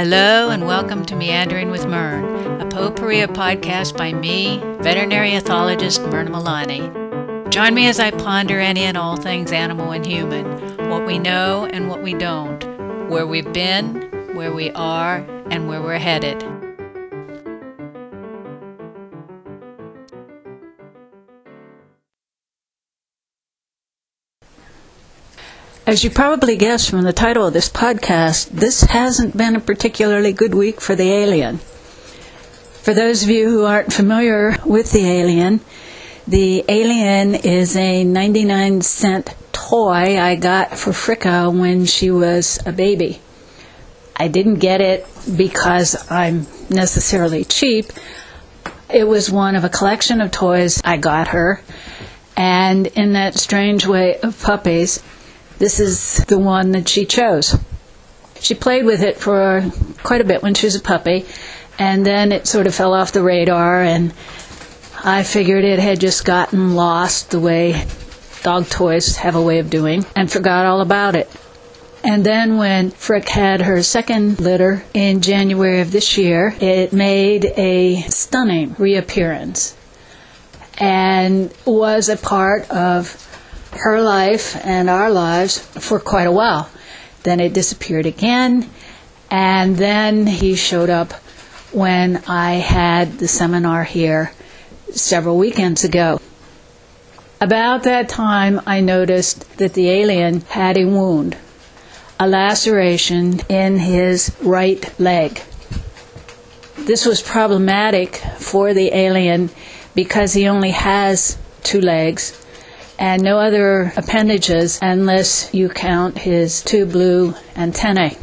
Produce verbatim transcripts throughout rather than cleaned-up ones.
Hello and welcome to Meandering with Mern, a potpourri podcast by me, veterinary ethologist Myrna Milani. Join me as I ponder any and all things animal and human, what we know and what we don't, where we've been, where we are, and where we're headed. As you probably guessed from the title of this podcast, this hasn't been a particularly good week for the Alien. For those of you who aren't familiar with the Alien, the Alien is a ninety-nine cent toy I got for Fricka when she was a baby. I didn't get it because I'm necessarily cheap. It was one of a collection of toys I got her, and in that strange way of puppies, this is the one that she chose. She played with it for quite a bit when she was a puppy, and then it sort of fell off the radar, and I figured it had just gotten lost the way dog toys have a way of doing, and forgot all about it. And then when Frick had her second litter in January of this year, it made a stunning reappearance and was a part of her life and our lives for quite a while. Then it disappeared again, and then he showed up when I had the seminar here several weekends ago. About that time, I noticed that the Alien had a wound, a laceration in his right leg. This was problematic for the Alien because he only has two legs and no other appendages unless you count his two blue antennae.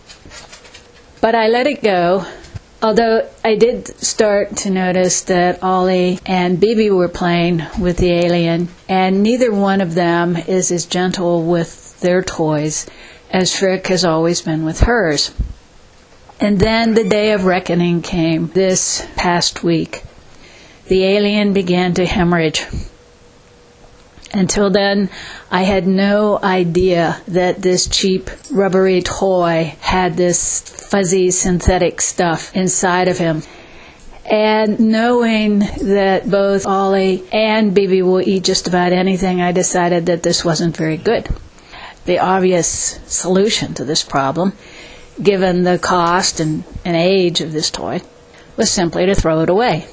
But I let it go, although I did start to notice that Ollie and Bibi were playing with the Alien, and neither one of them is as gentle with their toys as Frick has always been with hers. And then the day of reckoning came this past week. The Alien began to hemorrhage. Until then, I had no idea that this cheap rubbery toy had this fuzzy synthetic stuff inside of him. And knowing that both Ollie and Bibi will eat just about anything, I decided that this wasn't very good. The obvious solution to this problem, given the cost and, and age of this toy, was simply to throw it away.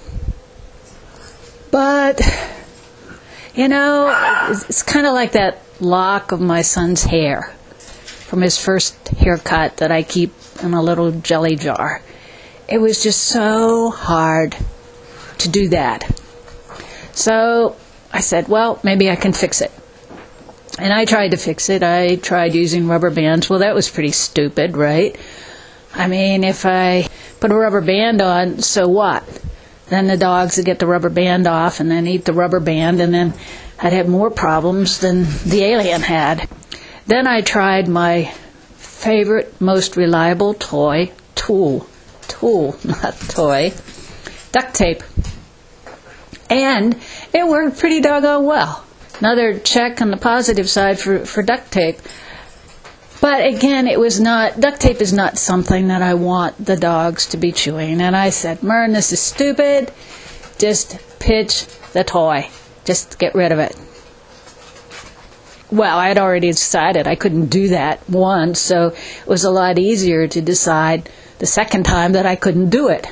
But you know, it's kind of like that lock of my son's hair from his first haircut that I keep in a little jelly jar. It was just so hard to do that. So I said, well, maybe I can fix it. And I tried to fix it. I tried using rubber bands. Well, that was pretty stupid, right? I mean, if I put a rubber band on, so what? Then the dogs would get the rubber band off and then eat the rubber band, and then I'd have more problems than the Alien had. Then I tried my favorite, most reliable toy, tool, tool, not toy, duct tape. And it worked pretty doggone well. Another check on the positive side for, for duct tape. But again, it was not, duct tape is not something that I want the dogs to be chewing. And I said, Mern, this is stupid. Just pitch the toy. Just get rid of it. Well, I had already decided I couldn't do that once, so it was a lot easier to decide the second time that I couldn't do it.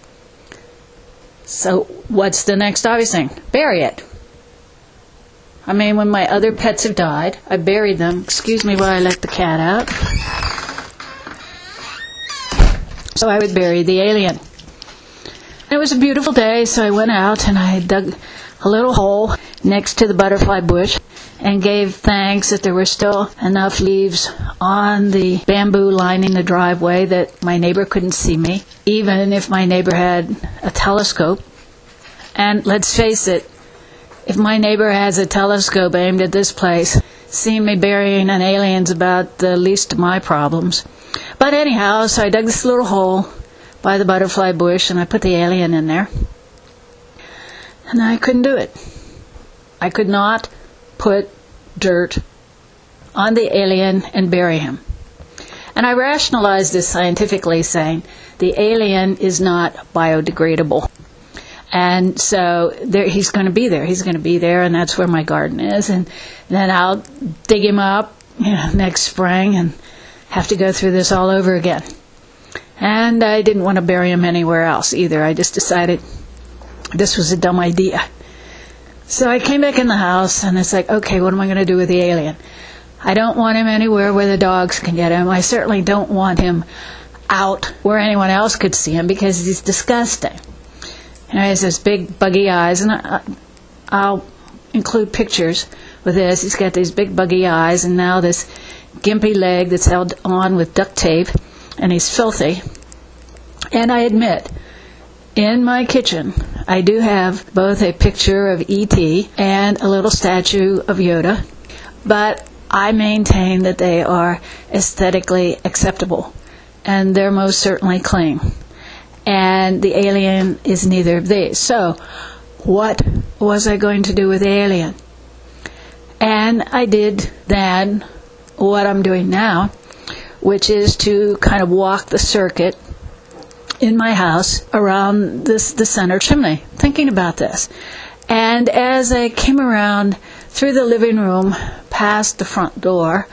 So what's the next obvious thing? Bury it. I mean, when my other pets have died, I buried them. Excuse me while I let the cat out. So I would bury the Alien. It was a beautiful day, so I went out and I dug a little hole next to the butterfly bush and gave thanks that there were still enough leaves on the bamboo lining the driveway that my neighbor couldn't see me, even if my neighbor had a telescope. And let's face it, if my neighbor has a telescope aimed at this place, seeing me burying an alien's about the least of my problems. But anyhow, so I dug this little hole by the butterfly bush and I put the Alien in there. And I couldn't do it. I could not put dirt on the Alien and bury him. And I rationalized this scientifically, saying the alien is not biodegradable. And so there, he's going to be there. He's going to be there, and that's where my garden is. And then I'll dig him up, you know, next spring and have to go through this all over again. And I didn't want to bury him anywhere else either. I just decided this was a dumb idea. So I came back in the house, and it's like, okay, what am I going to do with the alien? I don't want him anywhere where the dogs can get him. I certainly don't want him out where anyone else could see him because he's disgusting. And he has those big buggy eyes, and I, I'll include pictures with this. He's got these big buggy eyes, and now this gimpy leg that's held on with duct tape, and he's filthy. And I admit, in my kitchen, I do have both a picture of E T and a little statue of Yoda, but I maintain that they are aesthetically acceptable, and they're most certainly clean. And the alien is neither of these. So, what was I going to do with the alien? And I did then what I'm doing now, which is to kind of walk the circuit in my house around this the center chimney, thinking about this. And as I came around through the living room, past the front door,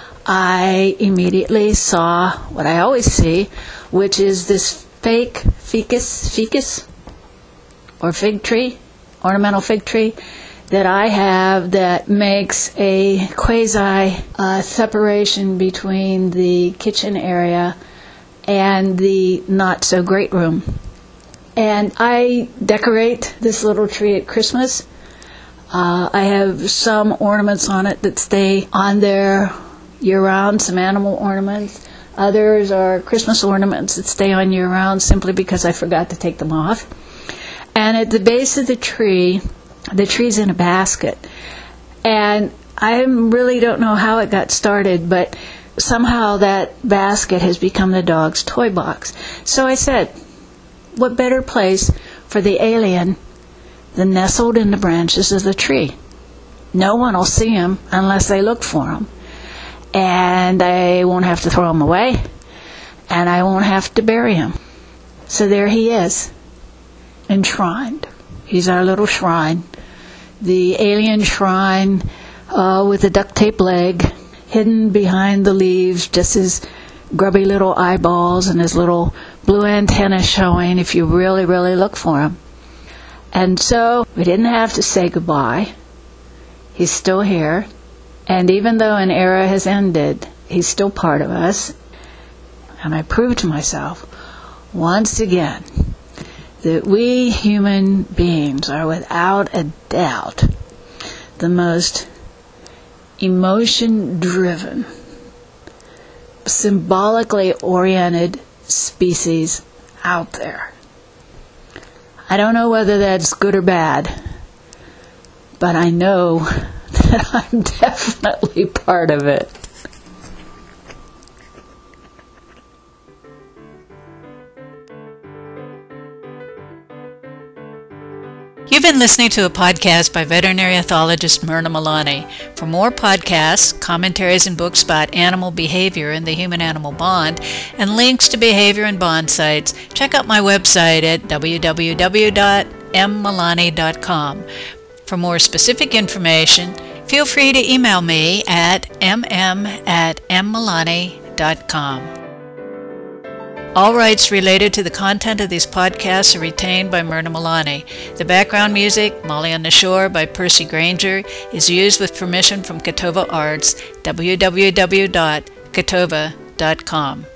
I immediately saw what I always see, which is this fake ficus, ficus, or fig tree, ornamental fig tree, that I have that makes a quasi uh, separation between the kitchen area and the not-so-great room. And I decorate this little tree at Christmas. Uh, I have some ornaments on it that stay on there year-round, some animal ornaments. Others are Christmas ornaments that stay on year-round simply because I forgot to take them off. And at the base of the tree, the tree's in a basket. And I really don't know how it got started, but somehow that basket has become the dog's toy box. So I said, what better place for the alien than nestled in the branches of the tree? No one will see him unless they look for him. And I won't have to throw him away, and I won't have to bury him. So there he is, enshrined. He's our little shrine. The alien shrine uh, with the duct tape leg, hidden behind the leaves, just his grubby little eyeballs and his little blue antenna showing if you really, really look for him. And so we didn't have to say goodbye. He's still here. And even though an era has ended, he's still part of us. And I proved to myself, once again, that we human beings are without a doubt the most emotion-driven, symbolically oriented species out there. I don't know whether that's good or bad, but I know that I'm definitely part of it. You've been listening to a podcast by veterinary ethologist Myrna Milani. For more podcasts, commentaries, and books about animal behavior and the human-animal bond, and links to behavior and bond sites, check out my website at w w w dot m milani dot com. For more specific information, feel free to email me at m m at m milani dot com. All rights related to the content of these podcasts are retained by Myrna Milani. The background music, Molly on the Shore by Percy Granger, is used with permission from Catova Arts, w w w dot catova dot com.